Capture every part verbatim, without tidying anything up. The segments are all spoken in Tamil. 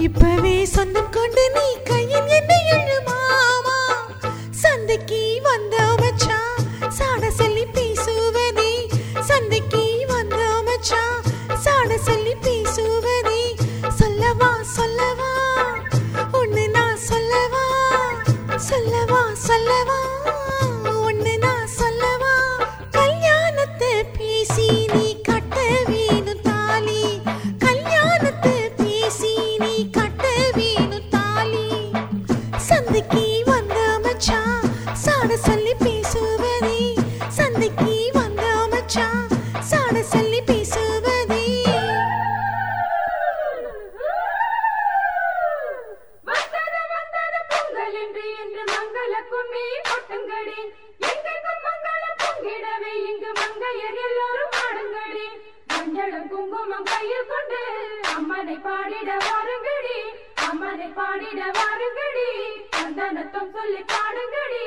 இப்பவே சொந்தம் கொண்டு நீ கையில் என்ன எழுமாமா சந்தைக்கு வந்த மச்சான் சாட சொல்லி பேசுவதே சந்தைக்கு வந்த மச்சான் சாட சொல்லி பேசுவதே சொல்லவா சொல்லவா ஒன்னு நான் சொல்லவா சொல்லவா சொல்லவா ஒன்னு நான் சொல்லவா கல்யாணத்தை பேசி நீ கட்ட வேணும் தாலி கல்யாணத்தை பேசி நீ கட்ட வேணும் தாலி சந்தைக்கு வந்த மச்சான் சாட சொல்லி பேசுவதே சந்தைக்கு வந்த மச்சான் சாட சொல்லி பேசுவதே வந்தது வந்தது பொங்கல் என்று என்று மங்கள கும்மி கொட்டுங்கடி எங்கெங்கும் மங்கள பொங்கிடவே இங்கு மங்கையர் எல்லோரும் ஆடுங்கடி மஞ்சளும் குங்குமம் கையில் கொண்டு அம்மனை பாடிட வாருங்கடி அம்மனை பாடிட வாருங்கடி சந்தனத்தும் சொல்லி பாடுங்கடி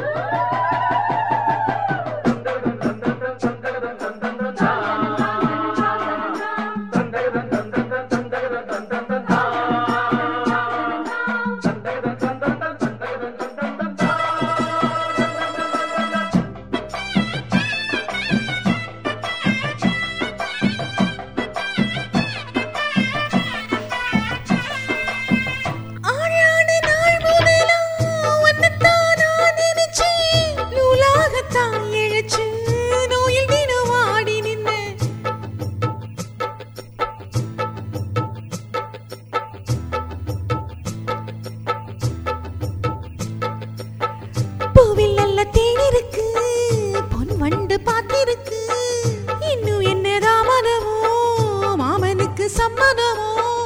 பூவில் நல்ல தேனிருக்கு பொன் வண்டு பாத்திருக்கு இன்னும் என்ன தாமதமோ மாமனுக்கு சம்மதமோ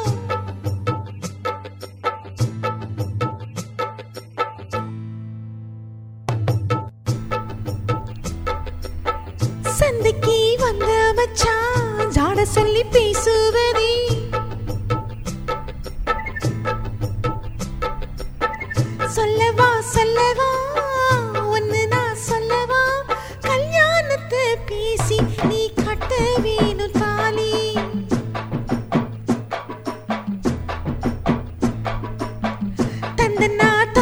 சந்தைக்கு வந்த மச்சான் ஜாட சொல்லி பேசுவதே சொல்லவா சொல்லவா ஒன்னு நான் சொல்லவா கல்யாணத்தை பேசி நீ கட்ட வேணும் தாலி தந்தனா